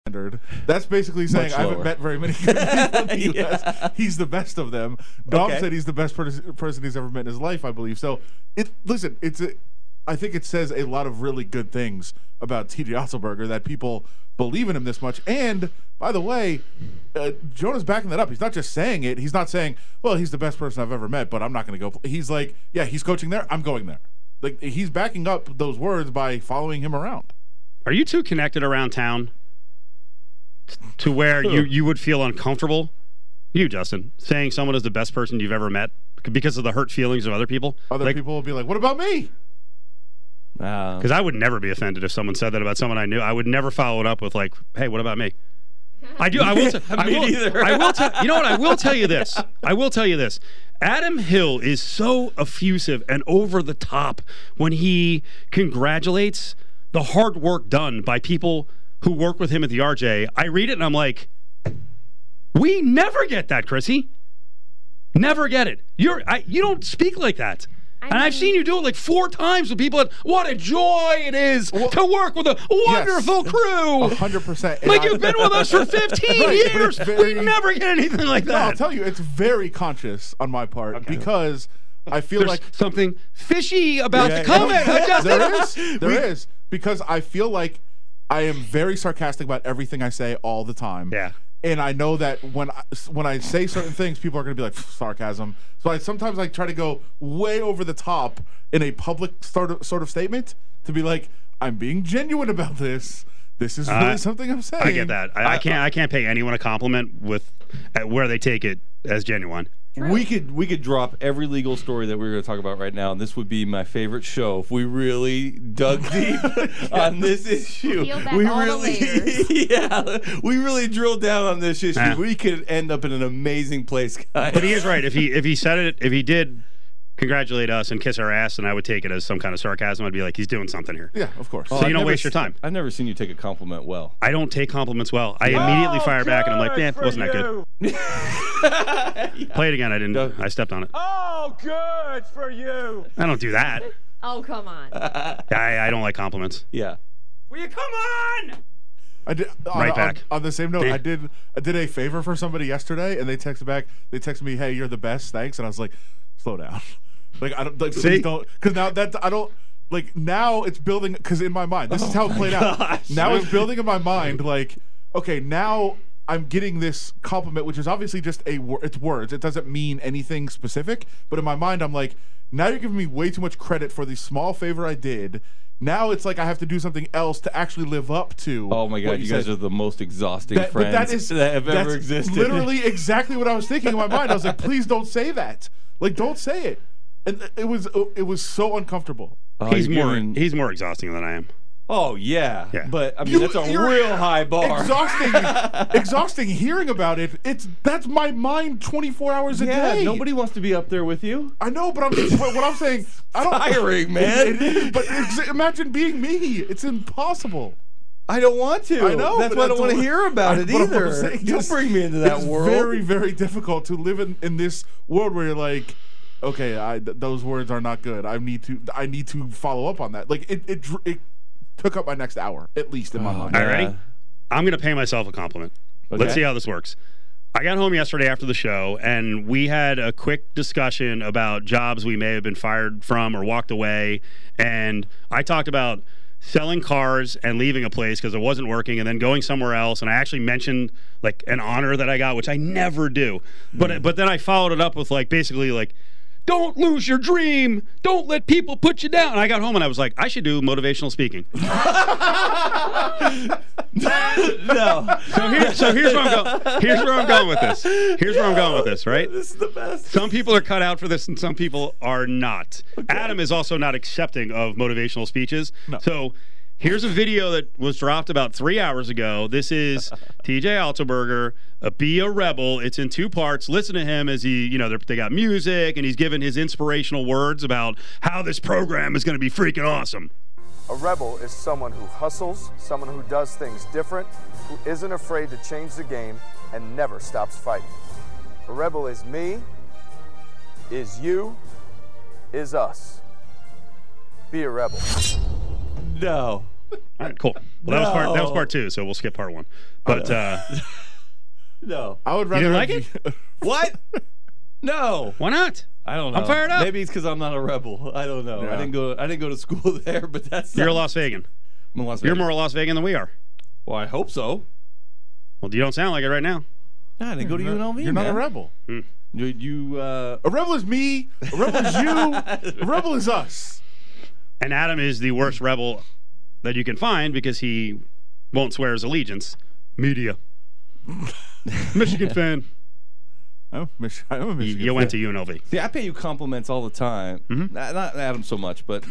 standard. That's basically saying I haven't met very many good people in the U.S. He's the best of them. Dom said he's the best person he's ever met in his life, I believe. So, I think it says a lot of really good things about T.J. Otzelberger that people believe in him this much. And, by the way, Jonah's backing that up. He's not just saying it. He's not saying, well, he's the best person I've ever met, but I'm not going to go. He's like, yeah, he's coaching there. I'm going there. Like, he's backing up those words by following him around. Are you two connected around town to where you would feel uncomfortable, you, Justin, saying someone is the best person you've ever met because of the hurt feelings of other people? Other people will be like, what about me? Because I would never be offended if someone said that about someone I knew. I would never follow it up with like, "Hey, what about me?" I do. I will. I will tell. You know what? I will tell you this. Adam Hill is so effusive and over the top when he congratulates the hard work done by people who work with him at the RJ. I read it and I'm like, we never get that, Chrissy. Never get it. You don't speak like that. And I've seen you do it like 4 times with people. What a joy it is to work with a wonderful crew. 100%. Like you've been with us for 15 years. We never get anything like that. No, I'll tell you, it's very conscious on my part because I feel There's like something fishy about the comment. There is. Because I feel like I am very sarcastic about everything I say all the time. Yeah. And I know that when I say certain things, people are going to be like, sarcasm. So sometimes I try to go way over the top in a public sort of statement to be like, I'm being genuine about this. This is really something I'm saying. I get that. I can't pay anyone a compliment with where they take it as genuine. True. We could drop every legal story that we're going to talk about right now, and this would be my favorite show if we really dug deep on this issue. We really drilled down on this issue. We could end up in an amazing place, guys. But he is right. If he said it, if he did congratulate us and kiss our ass, and I would take it as some kind of sarcasm. I'd be like, he's doing something here. Yeah, of course. So you don't waste your time. I've never seen you take a compliment well. I don't take compliments well. I immediately fire back, and I'm like, man, wasn't that good? Play it again. I didn't. I stepped on it. Oh, good for you. I don't do that. Oh, come on. I don't like compliments. Yeah. Will you come on? I did back. On the same note, I did a favor for somebody yesterday, and they texted back. They texted me, "Hey, you're the best, thanks." And I was like, "Slow down." Like I don't like please don't, because now that I don't like now it's building because in my mind this is how it played out. Now it's building in my mind like okay, now I'm getting this compliment, which is obviously just it's words. It doesn't mean anything specific, but in my mind I'm like, now you're giving me way too much credit for the small favor I did. Now it's like I have to do something else to actually live up to. Oh my God, you guys are the most exhausting friends that have ever existed. Literally exactly what I was thinking in my mind. I was like, please don't say that. Like, don't say it. And it was so uncomfortable. He's more exhausting than I am. Oh yeah. But I mean that's a real high bar. Exhausting hearing about it. That's my mind 24 hours a day. Nobody wants to be up there with you. I know, but what I'm saying, I don't. Tiring, man. It is, but imagine being me. It's impossible. I don't want to. I know. That's why I don't want to hear about it either. Don't bring me into that world. It's very, very difficult to live in this world where you're like, okay, those words are not good. I need to follow up on that. Like it took up my next hour at least in my mind. All right, ready? I'm gonna pay myself a compliment. Okay. Let's see how this works. I got home yesterday after the show, and we had a quick discussion about jobs we may have been fired from or walked away, and I talked about selling cars and leaving a place because it wasn't working and then going somewhere else. And I actually mentioned like an honor that I got, which I never do. But then I followed it up with like basically like, don't lose your dream. Don't let people put you down. And I got home and I was like, I should do motivational speaking. No. So here's where I'm going. Here's where I'm going with this. Here's where I'm going with this, right? This is the best. Some people are cut out for this and some people are not. Okay. Adam is also not accepting of motivational speeches. No. So here's a video that was dropped about 3 hours ago. This is T.J. Otzelberger, Be a Rebel. It's in 2 parts. Listen to him as he, they got music, and he's giving his inspirational words about how this program is going to be freaking awesome. A rebel is someone who hustles, someone who does things different, who isn't afraid to change the game, and never stops fighting. A rebel is me, is you, is us. Be a rebel. No. All right, cool. Well, that was part 2, so we'll skip part 1. But No. I would you rather didn't like have it? What? No. Why not? I don't know. I'm fired up. Maybe it's because I'm not a rebel. I don't know. Yeah. I didn't go to school there, but that's You're a Las Vegan. I'm a Las You're Vegas. more a Las Vegan than we are. Well, I hope so. Well, you don't sound like it right now. Nah, I didn't go to UNLV. You're not a man. rebel. You A rebel is me. A rebel is you. A rebel is us. And Adam is the worst rebel that you can find because he won't swear his allegiance. Media. Michigan fan. I'm a Michigan You went to UNLV. See, I pay you compliments all the time. Mm-hmm. Not Adam so much, but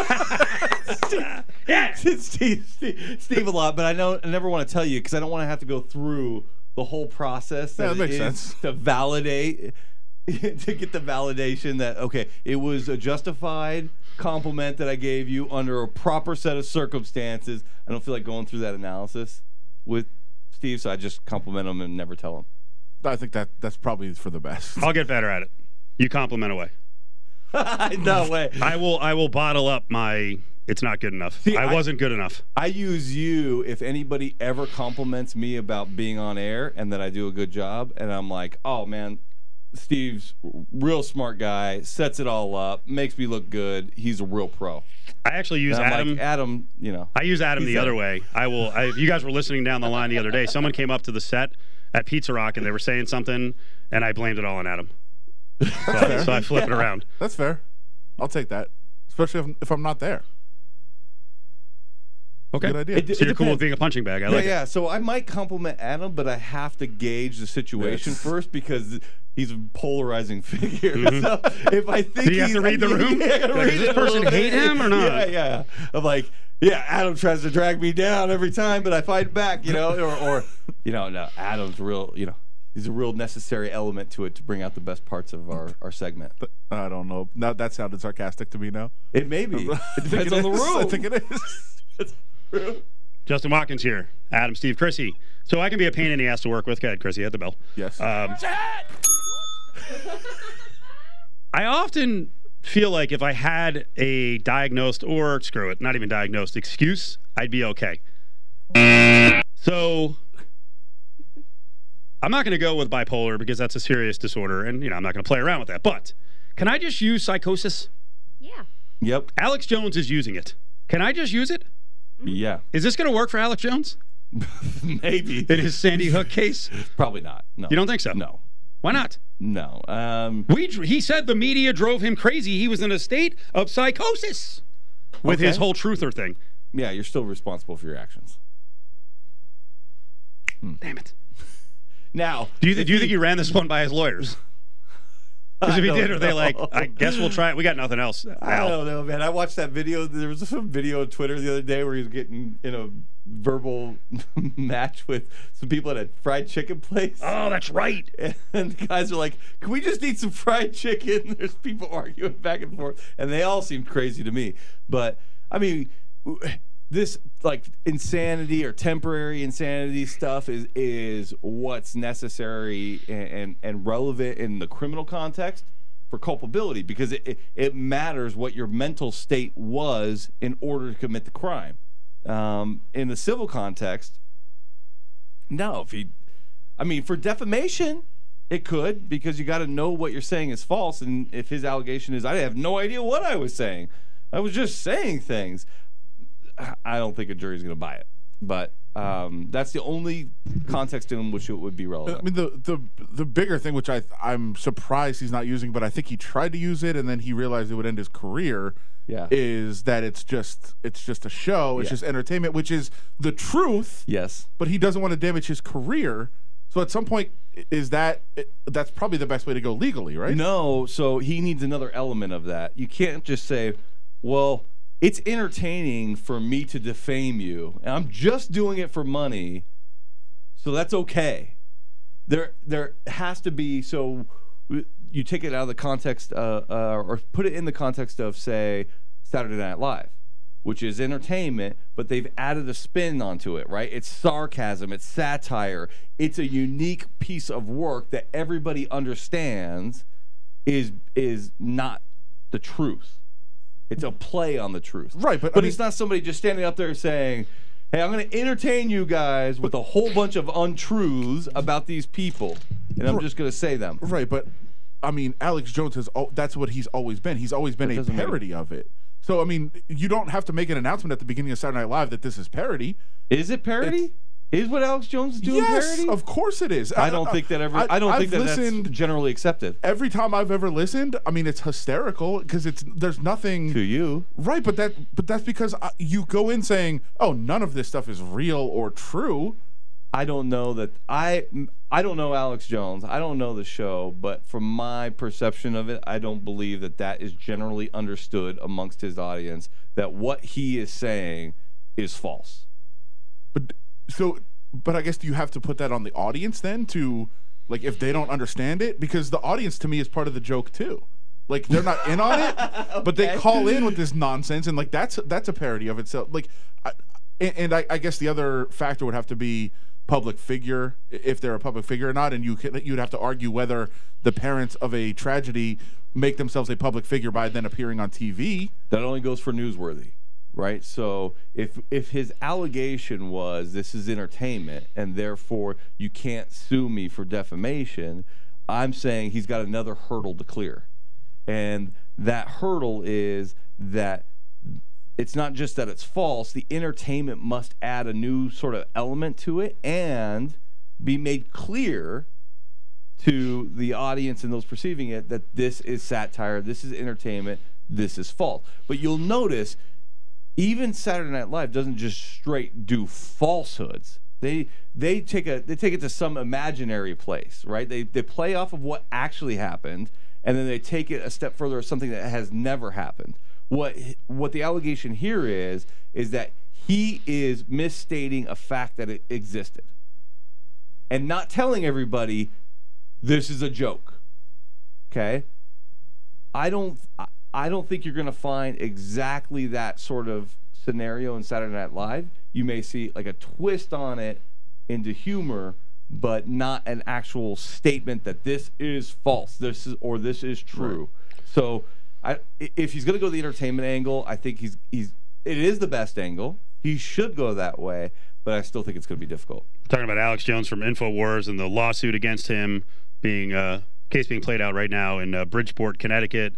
Steve a lot. But I never want to tell you because I don't want to have to go through the whole process. Yeah, that makes it is sense. To validate, to get the validation that okay, it was a justified compliment that I gave you under a proper set of circumstances. I don't feel like going through that analysis with Steve, so I just compliment him and never tell him. I think that's probably for the best. I'll get better at it. You compliment away. No way. I will bottle up my it's not good enough. See, I wasn't good enough. I use you if anybody ever compliments me about being on air and that I do a good job, and I'm like, oh man, Steve's real smart guy, sets it all up, makes me look good. He's a real pro. I actually use And I'm Adam. like, Adam, you know. I use Adam he's the a- other way. If you guys were listening down the line the other day, someone came up to the set at Pizza Rock and they were saying something, and I blamed it all on Adam. So I flip it around. That's fair. I'll take that, especially if I'm not there. Okay. Good idea. So you're cool depends. with being a punching bag. I like it. Yeah. So I might compliment Adam, but I have to gauge the situation Yes. first because he's a polarizing figure. So if I think Do you have he's, to read the room? Yeah, I gotta Like, read does this it a person little hate bit. him or not? Yeah. I'm like, yeah, Adam tries to drag me down every time, but I fight back, or no, Adam's real, he's a real necessary element to it to bring out the best parts of our segment. I don't know. Now that sounded sarcastic to me now. It may be. It I think depends it on the is. room. I think it is. Justin Watkins here. Adam, Steve, Chrissy. So I can be a pain in the ass to work with. Go ahead, Chrissy, hit the bell. Yes. I often feel like if I had a diagnosed, or screw it, not even diagnosed, excuse, I'd be okay. So I'm not going to go with bipolar because that's a serious disorder, and I'm not going to play around with that. But can I just use psychosis? Yeah. Yep. Alex Jones is using it. Can I just use it? Yeah. Is this going to work for Alex Jones Maybe. in his Sandy Hook case? Probably not. No. You don't think so? No. Why not? No. He said the media drove him crazy. He was in a state of psychosis with his whole truther thing. Yeah, you're still responsible for your actions. Damn it. Now, Do you think he ran this one by his lawyers? Because if he did, are they like, I guess we'll try it. We got nothing else. I don't know, man. I watched that video. There was some video on Twitter the other day where he was getting in a verbal match with some people at a fried chicken place. Oh, that's right. And the guys are like, can we just eat some fried chicken? There's people arguing back and forth. And they all seemed crazy to me. But, I mean, this like insanity or temporary insanity stuff is what's necessary and relevant in the criminal context for culpability because it matters what your mental state was in order to commit the crime. In the civil context, no. For defamation, it could because you got to know what you're saying is false. And if his allegation is, I have no idea what I was saying, I was just saying things. I don't think a jury's going to buy it, but that's the only context in which it would be relevant. I mean, the bigger thing, which I'm surprised he's not using, but I think he tried to use it and then he realized it would end his career. Yeah. Is that it's just a show, it's just entertainment, which is the truth. Yes. But he doesn't want to damage his career. So at some point, that's probably the best way to go legally, right? No, so he needs another element of that. You can't just say, well, it's entertaining for me to defame you, and I'm just doing it for money, so that's okay. There has to be, so you take it out of the context, or put it in the context of, say, Saturday Night Live, which is entertainment, but they've added a spin onto it, right? It's sarcasm, it's satire, it's a unique piece of work that everybody understands is not the truth. It's a play on the truth. Right, but it's not somebody just standing up there saying, hey, I'm going to entertain you guys with a whole bunch of untruths about these people, and I'm just going to say them. Right, but I mean, Alex Jones that's what he's always been. He's always been a parody of it. So, I mean, you don't have to make an announcement at the beginning of Saturday Night Live that this is parody. Is it parody? Is what Alex Jones is doing parody? Yes, of course it is. I don't think that that's generally accepted. Every time I've ever listened, I mean, it's hysterical because there's nothing to you, right? But that's because you go in saying, "Oh, none of this stuff is real or true." I don't know that I don't know Alex Jones. I don't know the show, but from my perception of it, I don't believe that is generally understood amongst his audience that what he is saying is false. But I guess do you have to put that on the audience then to, like, if they don't understand it? Because the audience to me is part of the joke too. Like, they're not in on it, okay, but they call in with this nonsense, and like that's a parody of itself. Like, I guess the other factor would have to be public figure, if they're a public figure or not, and you'd have to argue whether the parents of a tragedy make themselves a public figure by then appearing on TV. That only goes for newsworthy. Right, so if his allegation was this is entertainment and therefore you can't sue me for defamation, I'm saying he's got another hurdle to clear. And that hurdle is that it's not just that it's false, the entertainment must add a new sort of element to it and be made clear to the audience and those perceiving it that this is satire, this is entertainment, this is false. But you'll notice even Saturday Night Live doesn't just straight do falsehoods. They take it to some imaginary place, right? They play off of what actually happened, and then they take it a step further as something that has never happened. What the allegation here is that he is misstating a fact that it existed, and not telling everybody this is a joke. Okay? I don't think you're going to find exactly that sort of scenario in Saturday Night Live. You may see like a twist on it into humor, but not an actual statement that this is false, this is true. Right. So, if he's going to go the entertainment angle, I think it is the best angle. He should go that way, but I still think it's going to be difficult. Talking about Alex Jones from InfoWars and the lawsuit against him case being played out right now in Bridgeport, Connecticut.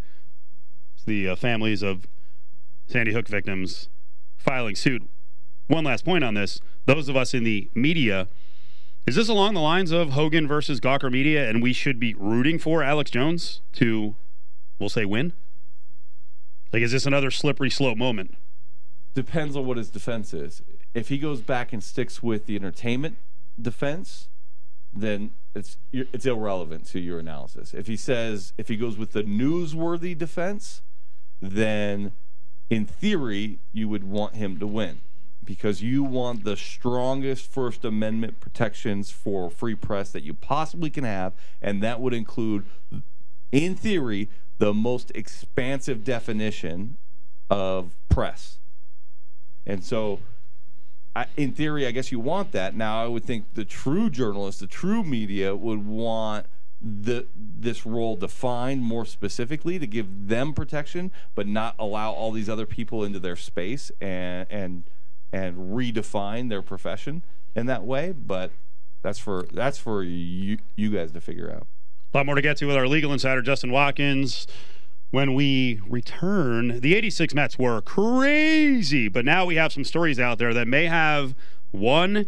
The families of Sandy Hook victims filing suit. One last point on this. Those of us in the media, is this along the lines of Hogan versus Gawker Media, and we should be rooting for Alex Jones to, we'll say, win? Like, is this another slippery slope moment? Depends on what his defense is. If he goes back and sticks with the entertainment defense, then it's irrelevant to your analysis. If he goes with the newsworthy defense, then in theory you would want him to win because you want the strongest First Amendment protections for free press that you possibly can have, and that would include, in theory, the most expansive definition of press. And so in theory, I guess you want that. Now, I would think the true journalists, the true media would want this role defined more specifically to give them protection, but not allow all these other people into their space and redefine their profession in that way. But that's for you guys to figure out. A lot more to get to with our legal insider, Justin Watkins. When we return, the 86 Mets were crazy, but now we have some stories out there that may have one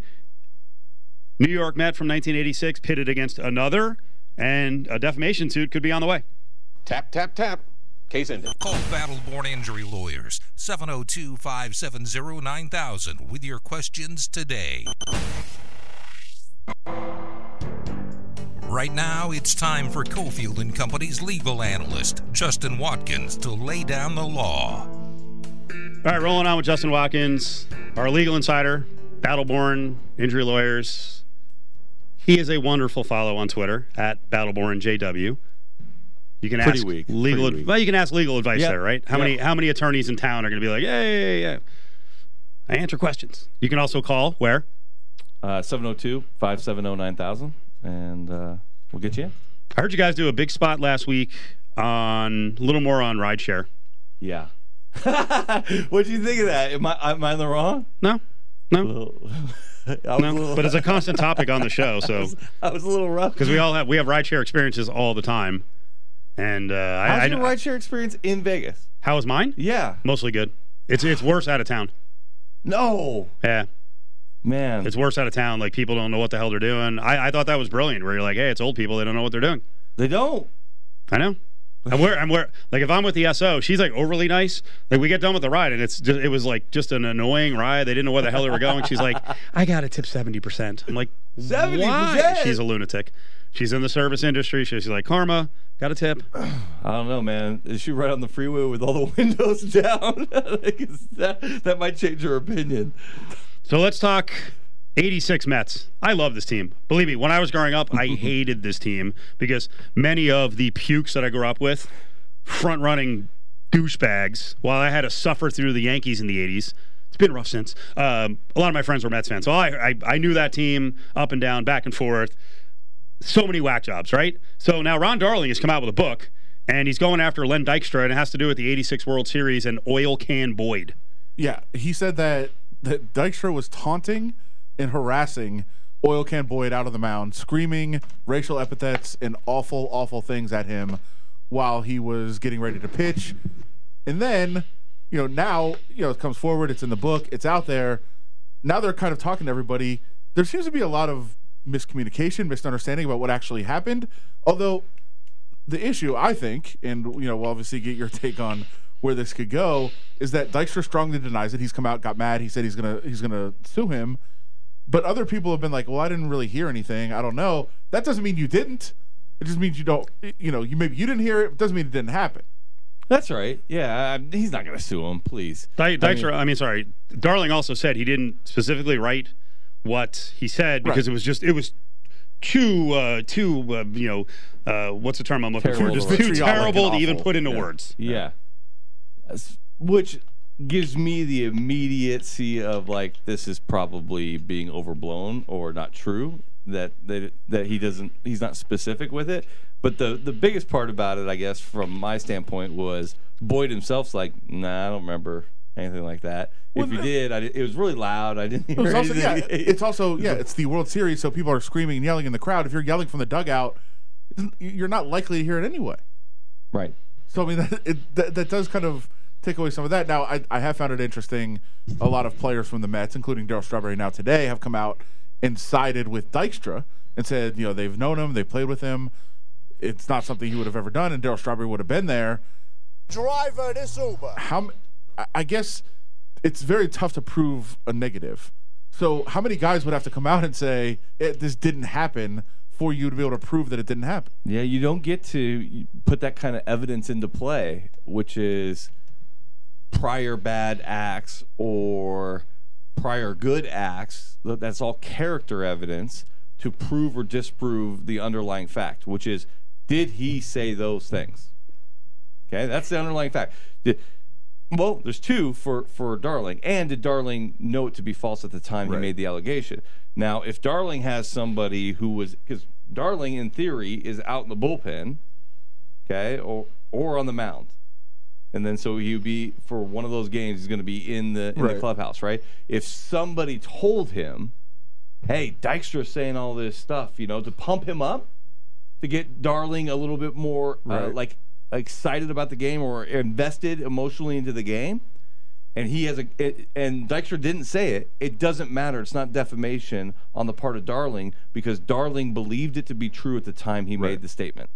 New York Met from 1986 pitted against another, and a defamation suit could be on the way. Tap, tap, tap. Case ended. Call Battle-Born Injury Lawyers, 702-570-9000 with your questions today. Right now, it's time for Cofield & Company's legal analyst, Justin Watkins, to lay down the law. All right, rolling on with Justin Watkins, our legal insider, Battle-Born Injury Lawyers. He is a wonderful follow on Twitter, at BattlebornJW. You can ask legal well, you can ask legal advice there, right? How many attorneys in town are going to be like, yeah, I answer questions. You can also call where? 702-570-9000, and we'll get you in. I heard you guys do a big spot last week on a little more on rideshare. Yeah. What'd you think of that? Am I in the wrong? No. No. But it's a constant topic on the show. So I was a little rough because we have rideshare experiences all the time. And how's your rideshare experience in Vegas? How was mine? Yeah, mostly good. It's worse out of town. No. Yeah. Man, it's worse out of town. Like, people don't know what the hell they're doing. I thought that was brilliant. Where you're like, hey, it's old people. They don't know what they're doing. They don't. I know. I'm like, if I'm with the SO, she's like overly nice. Like, we get done with the ride, and it was like just an annoying ride. They didn't know where the hell they were going. She's like, I got to tip 70%. I'm like, 70%? Why? She's a lunatic. She's in the service industry. She's like, Karma, got a tip. I don't know, man. Is she right on the freeway with all the windows down? that might change her opinion. So let's talk 86 Mets. I love this team. Believe me, when I was growing up, I hated this team because many of the pukes that I grew up with, front-running douchebags, while I had to suffer through the Yankees in the 80s, it's been rough since. A lot of my friends were Mets fans. So I knew that team up and down, back and forth. So many whack jobs, right? So now Ron Darling has come out with a book, and he's going after Len Dykstra, and it has to do with the 86 World Series and Oil Can Boyd. Yeah, he said that Dykstra was taunting and harassing Oil Can Boyd out of the mound, screaming racial epithets and awful, awful things at him while he was getting ready to pitch. And then, now, it comes forward, it's in the book, it's out there. Now they're kind of talking to everybody. There seems to be a lot of miscommunication, misunderstanding about what actually happened. Although the issue, I think, and we'll obviously get your take on where this could go, is that Dykstra strongly denies it. He's come out, got mad. He said he's gonna sue him. But other people have been like, well, I didn't really hear anything. I don't know. That doesn't mean you didn't. It just means you don't. Maybe you didn't hear it. It doesn't mean it didn't happen. That's right. Yeah, he's not going to sue him, please. Dykstra, Darling also said he didn't specifically write what he said because it was too what's the term I'm looking for? Just too terrible to even put into words. Yeah. Which gives me the immediacy of like, this is probably being overblown or not true, that he's not specific with it. But the biggest part about it, I guess, from my standpoint, was Boyd himself's like, nah, I don't remember anything like that. Well, if you did, it was really loud. I didn't hear anything. It's the World Series, so people are screaming and yelling in the crowd. If you're yelling from the dugout, you're not likely to hear it anyway. Right. So, I mean, that does kind of take away some of that. Now, I have found it interesting. A lot of players from the Mets, including Darryl Strawberry now today, have come out and sided with Dykstra and said, they've known him, they played with him. It's not something he would have ever done, and Darryl Strawberry would have been there. Driver, this Uber. I guess it's very tough to prove a negative. So how many guys would have to come out and say, this didn't happen for you to be able to prove that it didn't happen? Yeah, you don't get to put that kind of evidence into play, which is prior bad acts or prior good acts. That's all character evidence to prove or disprove the underlying fact, which is, did he say those things? Okay, that's the underlying fact. Well, there's two for Darling. And did Darling know it to be false at the time he made the allegation? Now, if Darling has somebody who was, because Darling, in theory, is out in the bullpen, okay, or on the mound. And then so he'd be, for one of those games, he's going to be in the clubhouse, right? If somebody told him, hey, Dykstra's saying all this stuff, to pump him up, to get Darling a little bit more excited about the game or invested emotionally into the game, and and Dykstra didn't say it, it doesn't matter. It's not defamation on the part of Darling because Darling believed it to be true at the time he made the statement.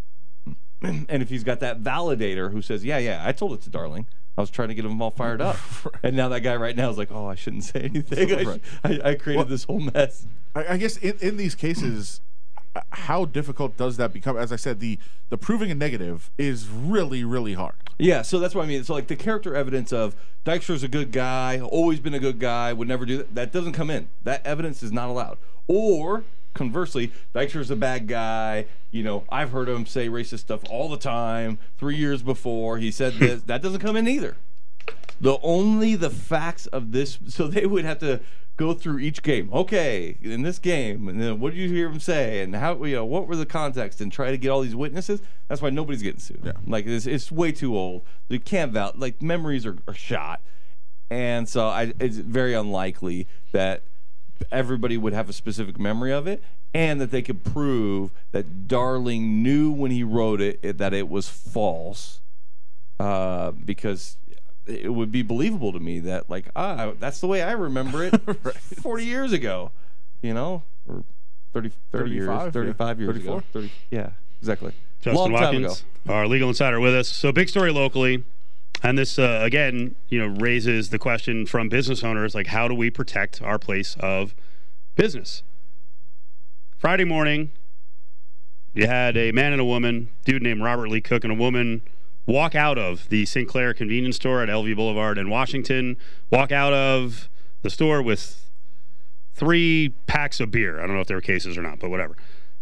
And if he's got that validator who says, yeah, I told it to Darling. I was trying to get them all fired up. And now that guy right now is like, oh, I shouldn't say anything. I created this whole mess. I guess in these cases, how difficult does that become? As I said, the proving a negative is really, really hard. Yeah, so that's what I mean. So like the character evidence of Dykstra's a good guy, always been a good guy, would never do that doesn't come in. That evidence is not allowed. Or conversely, Dykstra's a bad guy. I've heard him say racist stuff all the time. 3 years before he said this. That doesn't come in either. The facts of this. So they would have to go through each game. Okay, in this game, and then what did you hear him say, and how what were the context, and try to get all these witnesses. That's why nobody's getting sued. Yeah. Like it's way too old. You can't like memories are shot, and so it's very unlikely that everybody would have a specific memory of it, and that they could prove that Darling knew when he wrote it that it was false, because it would be believable to me that that's the way I remember it 40 years ago, or 30 years, 35 years 34? ago. 30, yeah, exactly. Justin Long time Watkins, ago. our legal insider, with us. So big story locally, and this again, raises the question from business owners, like, how do we protect our place of business? Friday morning, you had a man and a woman, dude named Robert Lee Cook, and a woman walk out of the Sinclair convenience store at LV Boulevard in Washington, walk out of the store with 3 packs of beer. I don't know if they were cases or not, but whatever.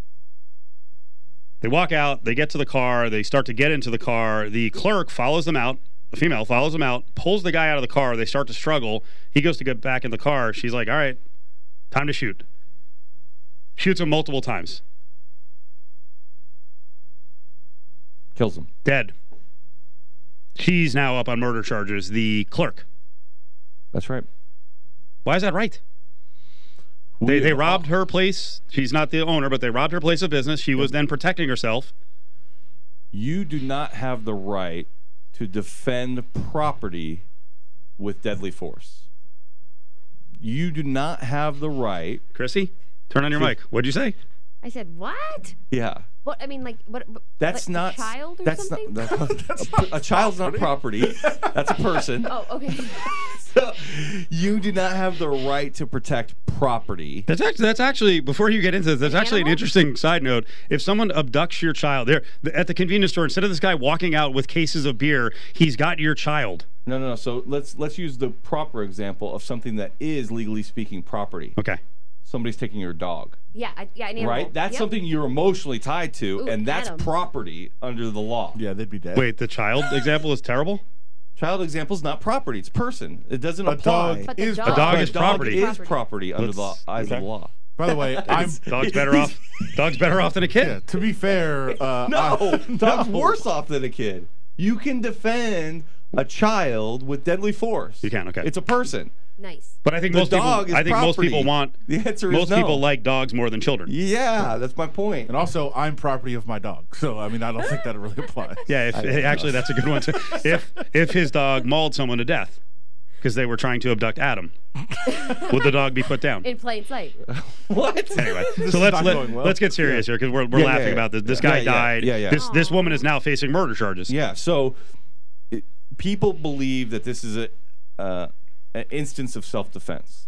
They walk out, they get to the car, they start to get into the car. The clerk follows them out, the female follows them out, pulls the guy out of the car. They start to struggle. He goes to get back in the car. She's like, all right, time to shoot. Shoots him multiple times. Kills him. Dead. She's now up on murder charges, the clerk. That's right. Why is that right? They robbed her place. She's not the owner, but they robbed her place of business. She was then protecting herself. You do not have the right to defend property with deadly force. You do not have the right. Chrissy, turn on your mic. What'd you say? I said, what? Yeah. What? I mean, what? That's like not a child or that's something? A child's not property. That's a person. Oh, okay. So you do not have the right to protect property. That's actually, before you get into this, that's actually an Animal? interesting side note. If someone abducts your child, there at the convenience store, instead of this guy walking out with cases of beer, he's got your child. No. So let's use the proper example of something that is legally speaking property. Okay. Somebody's taking your dog. Yeah, an animal. Right? That's something you're emotionally tied to, Ooh, and that's Adam. property under the law. Yeah, they'd be dead. Wait, the child example is terrible? Child example is not property. It's person. It doesn't A apply. dog But the is dog- A dog But is dog property. is property under the eyes of the law. By the way, I'm. Dog's better off. Dog's better off than a kid. Yeah, to be fair, No, dog's worse off than a kid. You can defend a child with deadly force. You can, okay. It's a person. Nice. But I think The most people. dog is I think most property. people want. The answer is most no. people like dogs more than children. Yeah, that's my point. And also, I'm property of my dog. So, I mean, I don't think that really applies. Yeah, actually, that's a good one too. If his dog mauled someone to death because they were trying to abduct Adam, would the dog be put down? In plain sight. What? Anyway, This so is not let's going well. let's get serious here because we're Yeah, laughing yeah. about this. This guy Yeah, yeah. died. Yeah, yeah. This woman is now facing murder charges. Yeah, so people believe that this is an instance of self-defense.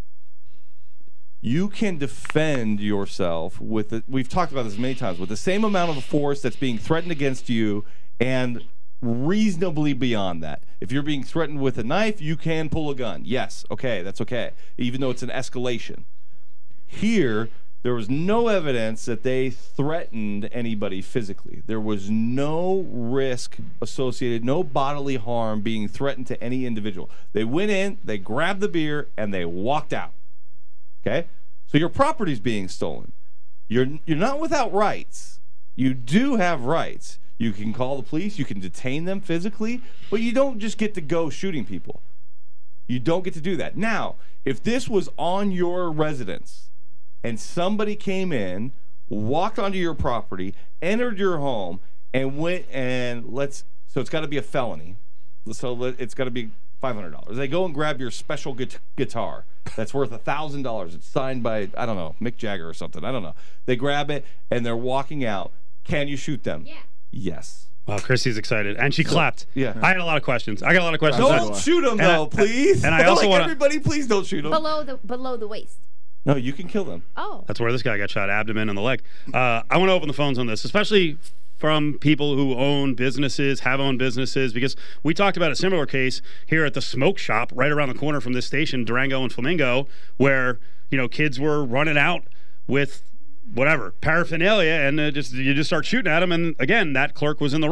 You can defend yourself with we've talked about this many times, with the same amount of force that's being threatened against you and reasonably beyond that. If you're being threatened with a knife, you can pull a gun. Yes, okay, that's okay, even though it's an escalation. Here, there was no evidence that they threatened anybody physically. There was no risk associated, no bodily harm being threatened to any individual. They went in, they grabbed the beer, and they walked out. Okay? So your property's being stolen. You're not without rights. You do have rights. You can call the police, you can detain them physically, but you don't just get to go shooting people. You don't get to do that. Now, if this was on your residence and somebody came in, walked onto your property, entered your home, and went and so it's got to be a felony. So it's got to be $500. They go and grab your special guitar that's worth $1,000. It's signed by, I don't know, Mick Jagger or something. I don't know. They grab it and they're walking out. Can you shoot them? Yeah. Yes. Wow, Chrissy's excited, and she clapped. Yeah. I had a lot of questions. I got a lot of questions. Don't shoot them, though, please. And I also want everybody, please don't shoot them. Below the waist. No, you can kill them. Oh. That's where this guy got shot, abdomen and the leg. I want to open the phones on this, especially from people who own businesses, have owned businesses, because we talked about a similar case here at the smoke shop right around the corner from this station, Durango and Flamingo, where, kids were running out with whatever paraphernalia, and you just start shooting at them, and again, that clerk was in the wrong.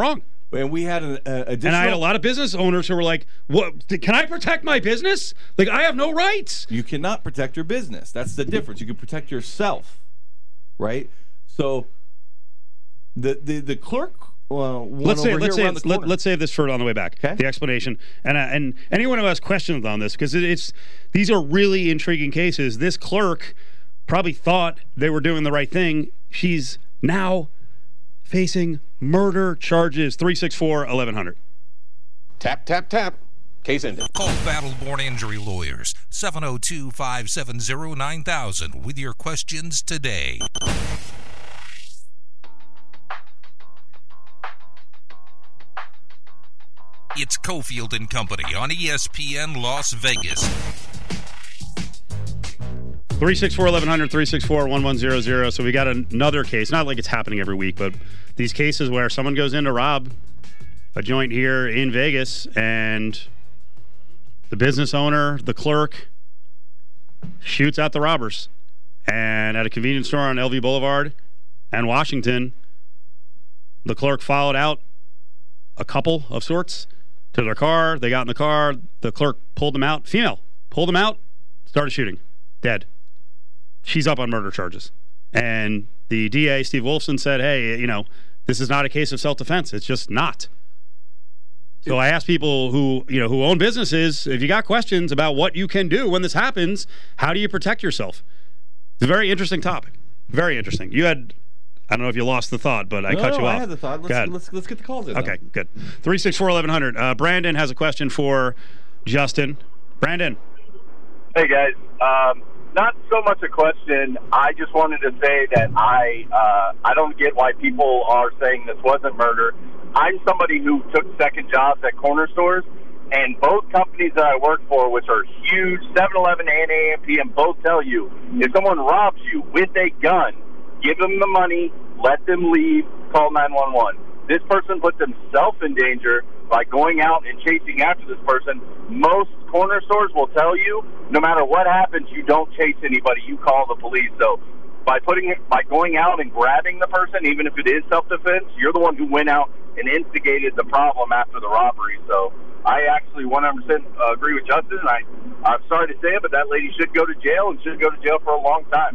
And we had an additional. And I had a lot of business owners who were like, "What? Can I protect my business? Like, I have no rights." You cannot protect your business. That's the difference. You can protect yourself, right? So, the clerk. Well, let's save this for on the way back. Okay. The explanation, and anyone who has questions on this, because these are really intriguing cases. This clerk probably thought they were doing the right thing. She's now facing murder charges. 364-1100. Tap, tap, tap. Case ended. Call Battle-Born Injury Lawyers, 702-570-9000 with your questions today. It's Cofield and Company on ESPN Las Vegas. 364-1100, 364-1100. So we got another case. Not like it's happening every week, but these cases where someone goes in to rob a joint here in Vegas, and the business owner, the clerk, shoots at the robbers. And at a convenience store on LV Boulevard and Washington, the clerk followed out a couple of sorts to their car. They got in the car. The clerk pulled them out. Female pulled them out, started shooting. Dead. She's up on murder charges. And the DA, Steve Wolfson, said, hey, this is not a case of self-defense. It's just not. So I asked people who own businesses, if you got questions about what you can do when this happens, how do you protect yourself? It's a very interesting topic. Very interesting. You had, I don't know if you lost the thought, but I cut you off. I had the thought. Let's get the calls in. Okay, good. 364-1100. Brandon has a question for Justin. Brandon. Hey, guys. Not so much a question. I just wanted to say that I don't get why people are saying this wasn't murder. I'm somebody who took second jobs at corner stores, and both companies that I work for, which are huge, 7-Eleven and A&P, both tell you, if someone robs you with a gun, give them the money, let them leave, call 911. This person puts himself in danger by going out and chasing after this person. Most corner stores will tell you, no matter what happens, you don't chase anybody, you call the police. So by going out and grabbing the person, even if it is self-defense, you're the one who went out and instigated the problem after the robbery. So I actually 100% agree with Justin. I'm sorry to say it, but that lady should go to jail, and should go to jail for a long time.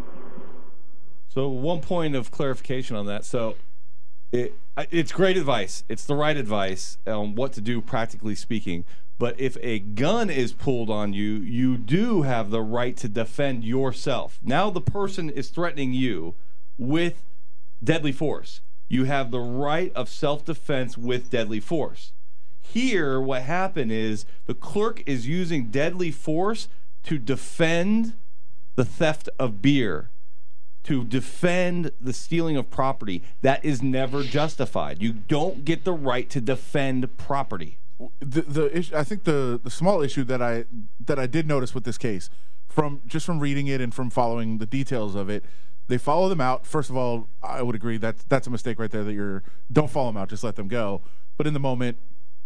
So one point of clarification on that. So it's great advice. It's the right advice on what to do, practically speaking. But if a gun is pulled on you, you do have the right to defend yourself. Now the person is threatening you with deadly force. You have the right of self-defense with deadly force. Here, what happened is the clerk is using deadly force to defend the theft of beer, to defend the stealing of property. That is never justified. You don't get the right to defend property. The issue, I think the small issue that I did notice with this case, from reading it and from following the details of it, they follow them out. First of all, I would agree that's a mistake right there. That don't follow them out, just let them go. But in the moment,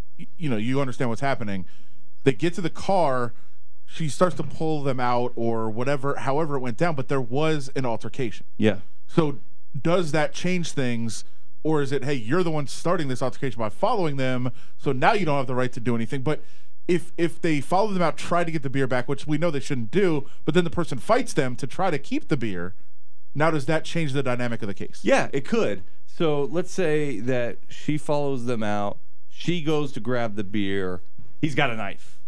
you understand what's happening. They get to the car. She starts to pull them out or whatever, however it went down, but there was an altercation. Yeah. So does that change things, or is it, hey, you're the one starting this altercation by following them, so now you don't have the right to do anything? But if they follow them out, try to get the beer back, which we know they shouldn't do, but then the person fights them to try to keep the beer, now does that change the dynamic of the case? Yeah, it could. So let's say that she follows them out. She goes to grab the beer. He's got a knife.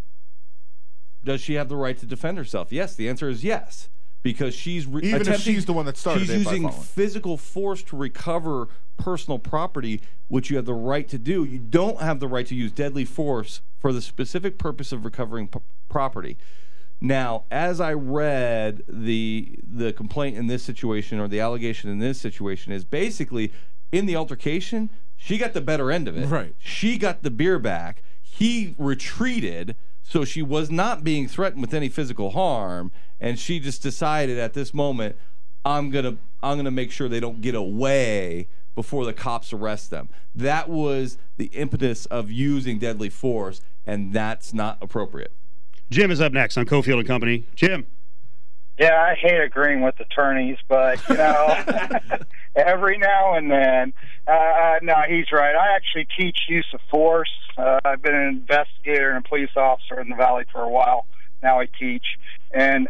Does she have the right to defend herself? Yes, the answer is yes, because she's even if she's the one that started. She's using physical force to recover personal property, which you have the right to do. You don't have the right to use deadly force for the specific purpose of recovering property. Now, as I read the complaint in this situation, or the allegation in this situation, is basically in the altercation, she got the better end of it. Right. She got the beer back. He retreated. So she was not being threatened with any physical harm, and she just decided at this moment, I'm gonna make sure they don't get away before the cops arrest them. That was the impetus of using deadly force, and that's not appropriate. Jim is up next on Cofield and Company. Jim. Yeah, I hate agreeing with attorneys, but every now and then, No, he's right. I actually teach use of force. I've been an investigator and a police officer in the Valley for a while. Now I teach. And,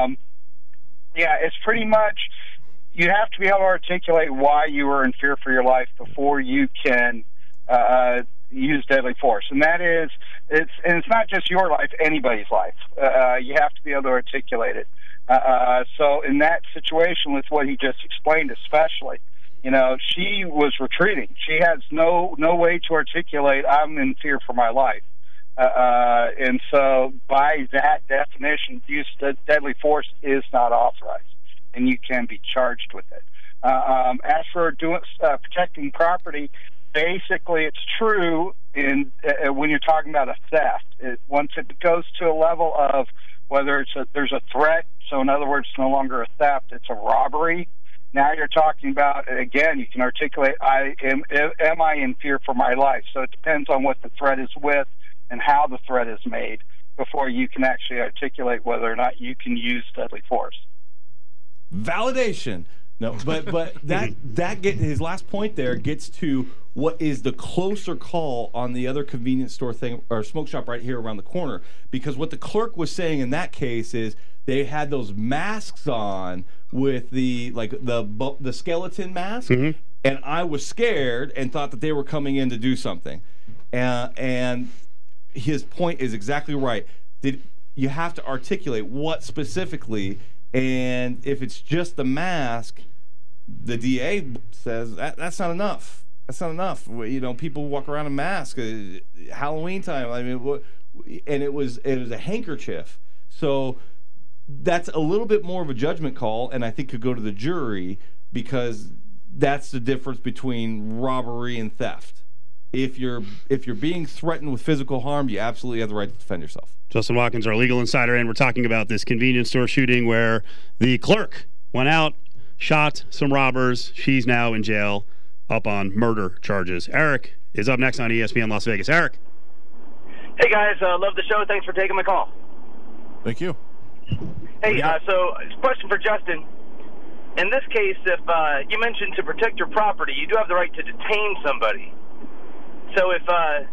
it's pretty much you have to be able to articulate why you are in fear for your life before you can use deadly force. And that is, it's not just your life, anybody's life. You have to be able to articulate it. So in that situation with what he just explained especially, she was retreating. She has no way to articulate, I'm in fear for my life. And so by that definition, use of deadly force is not authorized, and you can be charged with it. As for protecting property, basically it's true when you're talking about a theft. Once it goes to a level of whether there's a threat, so in other words, it's no longer a theft, it's a robbery. Now you're talking about, again, you can articulate, am I in fear for my life? So it depends on what the threat is with and how the threat is made before you can actually articulate whether or not you can use deadly force. Validation. No, but his last point there gets to what is the closer call on the other convenience store thing or smoke shop right here around the corner. Because what the clerk was saying in that case is they had those masks on with the skeleton mask, and I was scared and thought that they were coming in to do something. And his point is exactly right. You have to articulate what specifically, and if it's just the mask, the DA says that's not enough. That's not enough. People walk around in masks. Halloween time. I mean, and it was a handkerchief. So that's a little bit more of a judgment call, and I think could go to the jury because that's the difference between robbery and theft. If you're being threatened with physical harm, you absolutely have the right to defend yourself. Justin Watkins, our legal insider, and we're talking about this convenience store shooting where the clerk went out, shot some robbers. She's now in jail up on murder charges. Eric is up next on ESPN Las Vegas. Eric. Hey, guys. Love the show. Thanks for taking my call. Thank you. Hey, so question for Justin. In this case, if you mentioned to protect your property, you do have the right to detain somebody. So if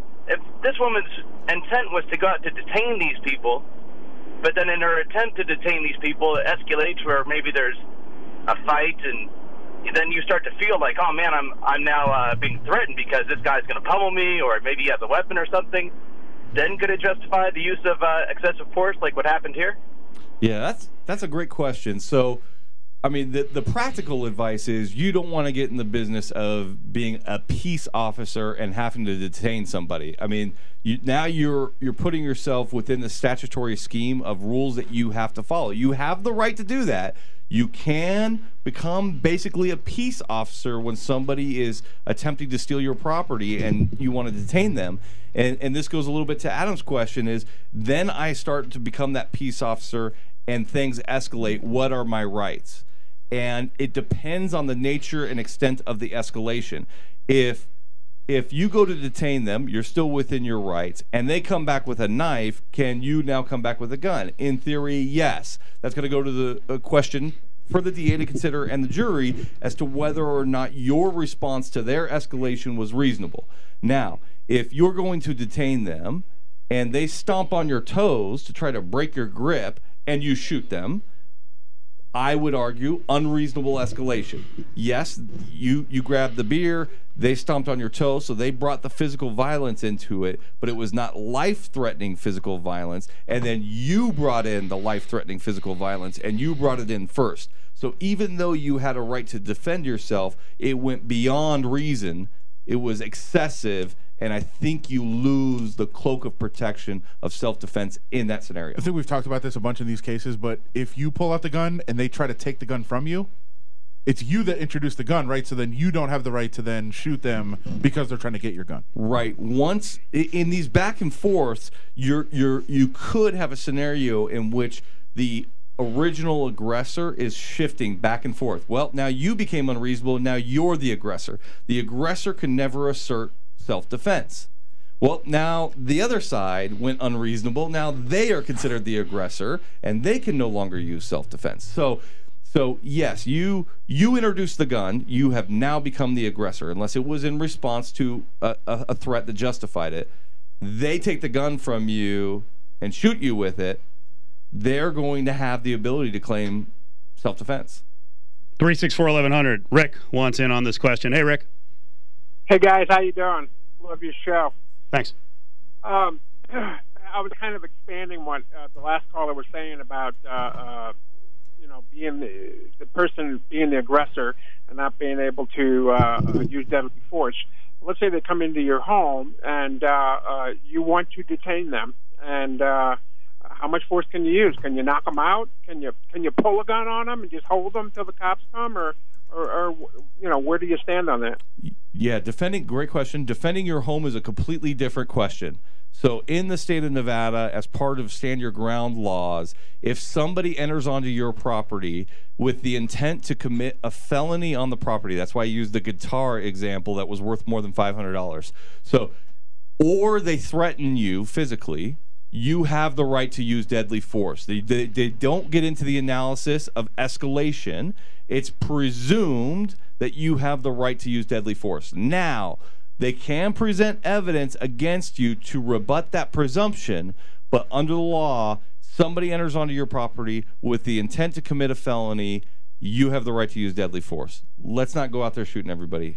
this woman's intent was to go out to detain these people, but then in her attempt to detain these people, it escalates where maybe there's a fight, and then you start to feel like, oh man, I'm now being threatened because this guy's going to pummel me, or maybe he has a weapon or something. Then could it justify the use of excessive force, like what happened here? Yeah, that's a great question. So, I mean, the practical advice is you don't want to get in the business of being a peace officer and having to detain somebody. I mean, you're putting yourself within the statutory scheme of rules that you have to follow. You have the right to do that. You can become basically a peace officer when somebody is attempting to steal your property and you want to detain them. And this goes a little bit to Adam's question is, then I start to become that peace officer and things escalate. What are my rights? And it depends on the nature and extent of the escalation. If you go to detain them, you're still within your rights, and they come back with a knife, can you now come back with a gun? In theory, yes. That's going to go to the question for the DA to consider and the jury as to whether or not your response to their escalation was reasonable. Now, if you're going to detain them and they stomp on your toes to try to break your grip and you shoot them, I would argue unreasonable escalation. Yes, you grabbed the beer, they stomped on your toe, so they brought the physical violence into it, but it was not life-threatening physical violence, and then you brought in the life-threatening physical violence, and you brought it in first. So even though you had a right to defend yourself, it went beyond reason. It was excessive, and I think you lose the cloak of protection of self-defense in that scenario. I think we've talked about this a bunch in these cases, but if you pull out the gun and they try to take the gun from you, it's you that introduced the gun, right? So then you don't have the right to then shoot them because they're trying to get your gun. Right. Once in these back and forths, you could have a scenario in which the original aggressor is shifting back and forth. Well, now you became unreasonable, and now you're the aggressor. The aggressor can never assert self-defense. Well, now the other side went unreasonable. Now they are considered the aggressor, and they can no longer use self-defense. So So yes, you introduced the gun. You have now become the aggressor, unless it was in response to a threat that justified it. They take the gun from you and shoot you with it. They're going to have the ability to claim self-defense. 364-1100. Rick wants in on this question. Hey, Rick. Hey, guys. How you doing? Love your show. Thanks. I was kind of expanding what the last caller was saying about, being the person being the aggressor and not being able to use deadly force. Let's say they come into your home and you want to detain them, and how much force can you use? Can you knock them out? Can you pull a gun on them and just hold them till the cops come, or where do you stand on that? Yeah, great question. Defending your home is a completely different question. So in the state of Nevada, as part of stand your ground laws, if somebody enters onto your property with the intent to commit a felony on the property, that's why I used the guitar example that was worth more than $500. So, or they threaten you physically, you have the right to use deadly force. They don't get into the analysis of escalation. It's presumed that you have the right to use deadly force. Now, they can present evidence against you to rebut that presumption, but under the law, somebody enters onto your property with the intent to commit a felony, you have the right to use deadly force. Let's not go out there shooting everybody.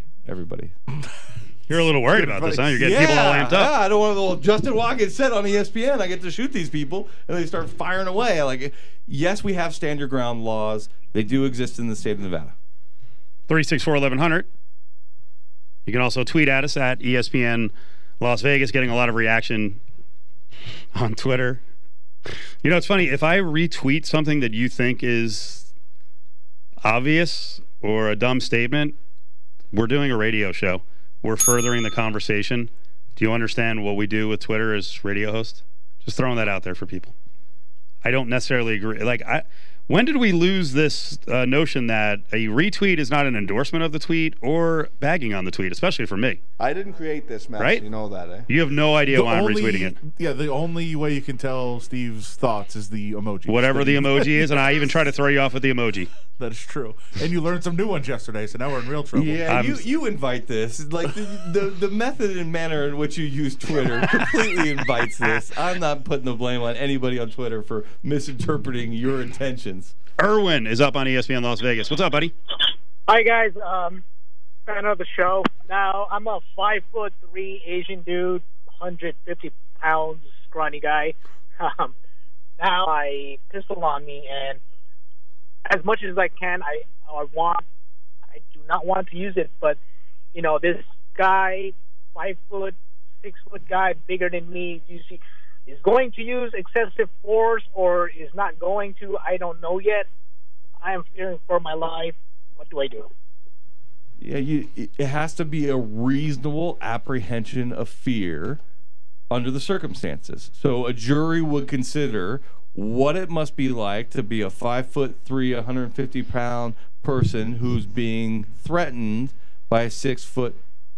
You're a little worried about this, huh? You're getting people all amped up. Yeah, I don't want to. Well, Justin Watkins said on ESPN, I get to shoot these people, and they start firing away. Like, yes, we have stand your ground laws. They do exist in the state of Nevada. 364-1100. You can also tweet at us at ESPN Las Vegas, getting a lot of reaction on Twitter. You know, it's funny. If I retweet something that you think is obvious or a dumb statement, we're doing a radio show. We're furthering the conversation. Do you understand what we do with Twitter as radio hosts? Just throwing that out there for people. I don't necessarily agree. When did we lose this notion that a retweet is not an endorsement of the tweet or bagging on the tweet, especially for me? I didn't create this mess. Right? You know that, eh? You have no idea why I'm retweeting it. Yeah, the only way you can tell Steve's thoughts is the emoji. Whatever the emoji is, and I even try to throw you off with the emoji. That is true. And you learned some new ones yesterday, so now we're in real trouble. Yeah, you invite this. Like, the method and manner in which you use Twitter completely invites this. I'm not putting the blame on anybody on Twitter for misinterpreting your intentions. Erwin is up on ESPN Las Vegas. What's up, buddy? Hi, guys. Fan of the show. Now, I'm a 5'3" Asian dude, 150 pounds, scrawny guy. Now, I pistol on me, and as much as I can, I do not want to use it, but, this guy, 5 foot, 6 foot guy, bigger than me, is going to use excessive force or is not going to. I don't know yet. I am fearing for my life. What do I do? Yeah, it has to be a reasonable apprehension of fear under the circumstances. So a jury would consider what it must be like to be a 5'3", 150-pound person who's being threatened by a 6 foot,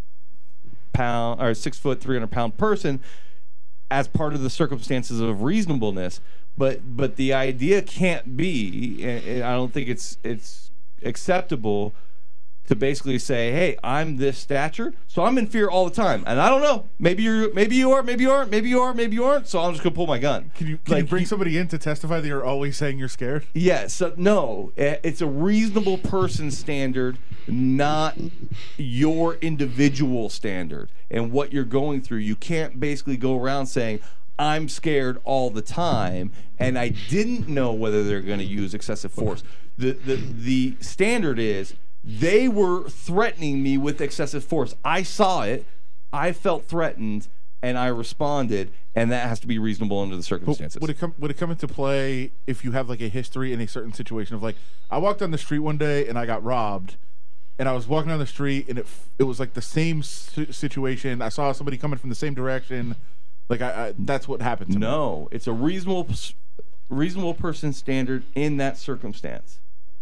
300-pound person as part of the circumstances of reasonableness. But the idea can't be, and I don't think it's acceptable to basically say, hey, I'm this stature, so I'm in fear all the time. And I don't know. Maybe you are, maybe you aren't, so I'm just going to pull my gun. Can you bring somebody in to testify that you're always saying you're scared? Yeah, so no. It's a reasonable person standard, not your individual standard and what you're going through. You can't basically go around saying, I'm scared all the time, and I didn't know whether they're going to use excessive force. The standard is, they were threatening me with excessive force. I saw it, I felt threatened, and I responded, and that has to be reasonable under the circumstances. But would it come into play if you have like a history in a certain situation of like, I walked down the street one day and I got robbed, and I was walking down the street and it was like the same situation. I saw somebody coming from the same direction. Like that's what happened to me. No, it's a reasonable person standard in that circumstance.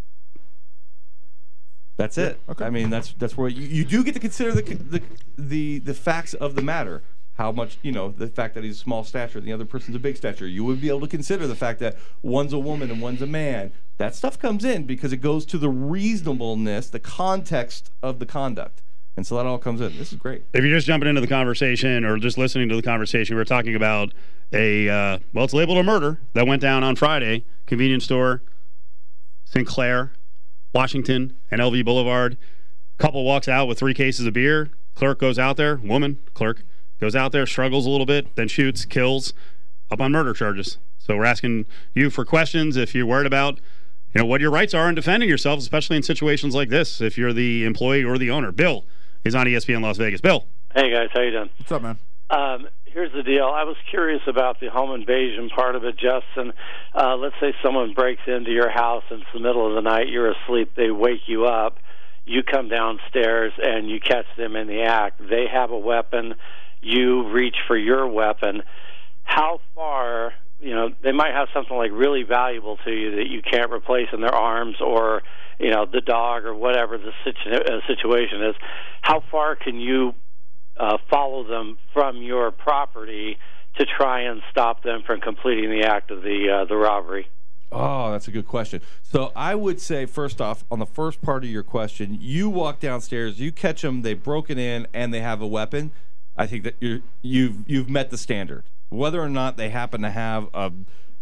That's it. Okay. I mean, that's where you do get to consider the facts of the matter. How much, the fact that he's a small stature and the other person's a big stature. You would be able to consider the fact that one's a woman and one's a man. that stuff comes in because it goes to the reasonableness, the context of the conduct. And so that all comes in. This is great. If you're just jumping into the conversation or just listening to the conversation, we're talking about it's labeled a murder that went down on Friday. Convenience store, Sinclair, Washington, and LV Boulevard. Couple walks out with 3 cases of beer. Clerk goes out there, clerk goes out there, struggles a little bit, then shoots, kills, up on murder charges. So we're asking you for questions if you're worried about what your rights are in defending yourself, especially in situations like this, if you're the employee or the owner. Bill is on ESPN Las Vegas. Bill. Hey, guys. How you doing? What's up, man? Here's the deal. I was curious about the home invasion part of it, Justin. Let's say someone breaks into your house and it's the middle of the night, you're asleep, they wake you up, you come downstairs and you catch them in the act. They have a weapon, you reach for your weapon. How far, they might have something like really valuable to you that you can't replace in their arms or, the dog or whatever the situation is. How far can you follow them from your property to try and stop them from completing the act of the robbery? Oh, that's a good question. So I would say, first off, on the first part of your question, you walk downstairs, you catch them, they've broken in, and they have a weapon. I think that you've met the standard. Whether or not they happen to have a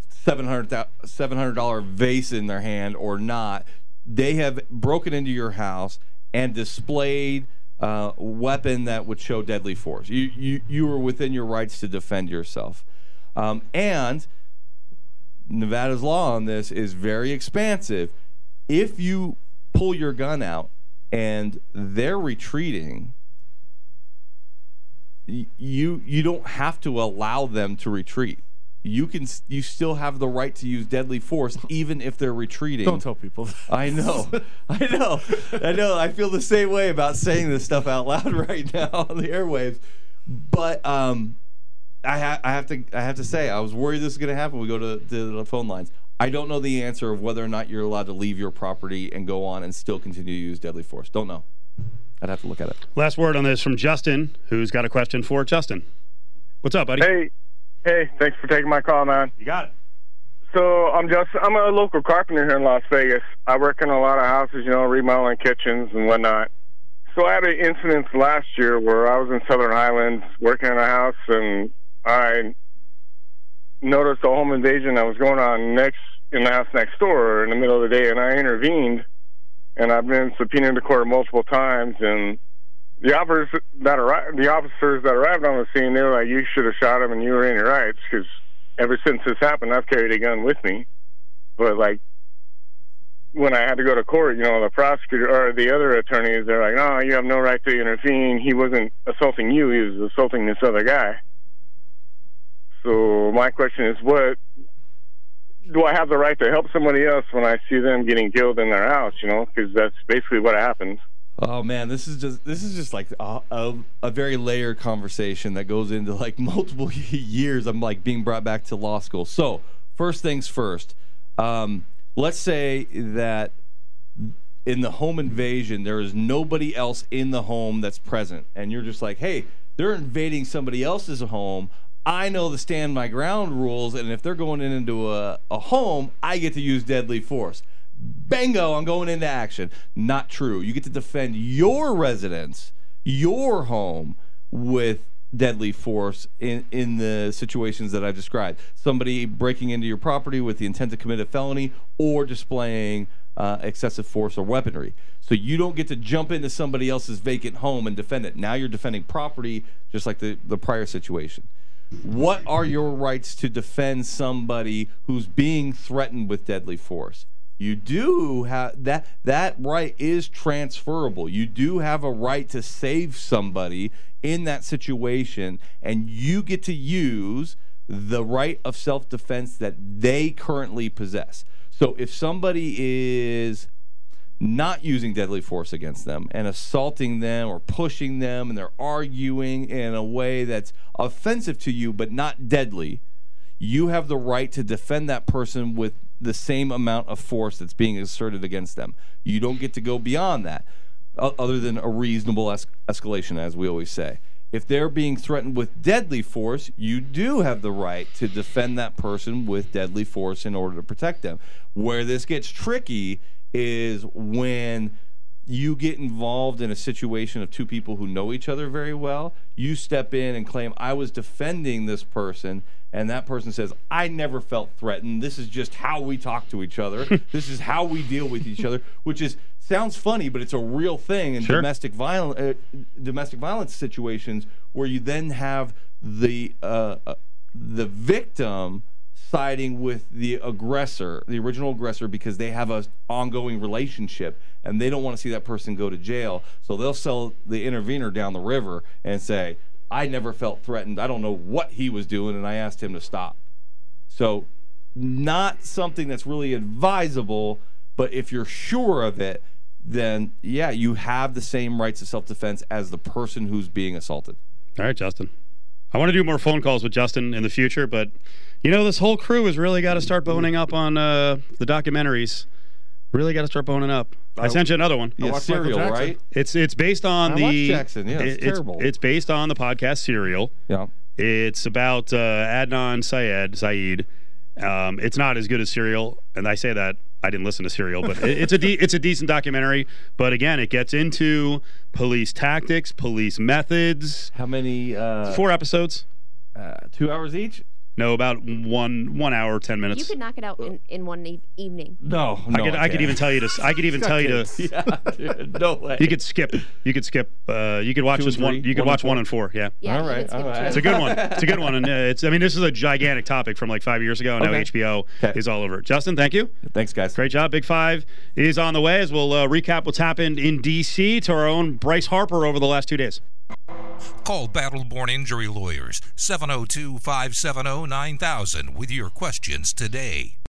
$700 vase in their hand or not, they have broken into your house and displayed weapon that would show deadly force. You were within your rights to defend yourself. And Nevada's law on this is very expansive. If you pull your gun out and they're retreating, you don't have to allow them to retreat. You still have the right to use deadly force even if they're retreating. Don't tell people. I know. I feel the same way about saying this stuff out loud right now on the airwaves. But I have to say, I was worried this was going to happen. We go to the phone lines. I don't know the answer of whether or not you're allowed to leave your property and go on and still continue to use deadly force. Don't know. I'd have to look at it. Last word on this from Justin, who's got a question for Justin. What's up, buddy? Hey, thanks for taking my call, man. You got it. So I'm a local carpenter here in Las Vegas. I work in a lot of houses, remodeling kitchens and whatnot. So I had an incident last year where I was in Southern Highlands working in a house, and I noticed a home invasion that was going on in the house next door in the middle of the day, and I intervened, and I've been subpoenaed to court multiple times, and the officers that arrived on the scene, they were like, you should have shot him and you were in your rights, because ever since this happened, I've carried a gun with me. But, when I had to go to court, the prosecutor or the other attorneys, they're like, no, you have no right to intervene. He wasn't assaulting you. He was assaulting this other guy. So my question is, what do I have the right to help somebody else when I see them getting killed in their house, because that's basically what happens. Oh man, this is just like a very layered conversation that goes into multiple years. I'm being brought back to law school. So first things first, let's say that in the home invasion there is nobody else in the home that's present, and you're just like, hey, they're invading somebody else's home. I know the stand my ground rules, and if they're going into a home, I get to use deadly force. Bingo, I'm going into action. Not true. You get to defend your residence, your home, with deadly force in the situations that I've described. Somebody breaking into your property with the intent to commit a felony or displaying excessive force or weaponry. So you don't get to jump into somebody else's vacant home and defend it. Now you're defending property, just like the prior situation. What are your rights to defend somebody who's being threatened with deadly force? You do have that right is transferable. You do have a right to save somebody in that situation, and you get to use the right of self-defense that they currently possess. So if somebody is not using deadly force against them and assaulting them or pushing them, and they're arguing in a way that's offensive to you but not deadly, you have the right to defend that person with the same amount of force that's being asserted against them. You don't get to go beyond that, other than a reasonable escalation, as we always say. if they're being threatened with deadly force, you do have the right to defend that person with deadly force in order to protect them. Where this gets tricky is when you get involved in a situation of two people who know each other very well. You step in and claim, I was defending this person, and that person says, I never felt threatened. This is just how we talk to each other. This is how we deal with each other, which sounds funny, but it's a real thing in domestic violence situations where you then have the victim siding with the aggressor, the original aggressor, because they have an ongoing relationship and they don't want to see that person go to jail. So they'll sell the intervener down the river and say, I never felt threatened. I don't know what he was doing, and I asked him to stop. So not something that's really advisable, but if you're sure of it, then, yeah, you have the same rights of self-defense as the person who's being assaulted. All right, Justin. I want to do more phone calls with Justin in the future, but, this whole crew has really got to start boning up on the documentaries. Really got to start boning up. I sent you another one. Yeah, Serial, right? It's based on Jackson. Yeah, it's terrible. It's based on the podcast Serial. Yeah. It's about Adnan Syed. It's not as good as Serial, and I say that I didn't listen to Serial, but it's a decent documentary. But again, it gets into police tactics, police methods. How many? 4 episodes. 2 hours each. No, about 1 hour, 10 minutes. You could knock it out in one evening. No, I could even tell you to. I could even tell you to. Yeah, dude, no way. You could skip. You could skip. You could watch 2 just and 3, one. You could watch 1 and 4. Yeah. Yeah. All right. It's a good one. It's a good one, and it's. I mean, this is a gigantic topic from like 5 years ago, and now HBO is all over it. Justin, thank you. Thanks, guys. Great job. Big 5 is on the way as we'll recap what's happened in D.C. to our own Bryce Harper over the last 2 days. Call Battle-Born Injury Lawyers, 702-570-9000 with your questions today.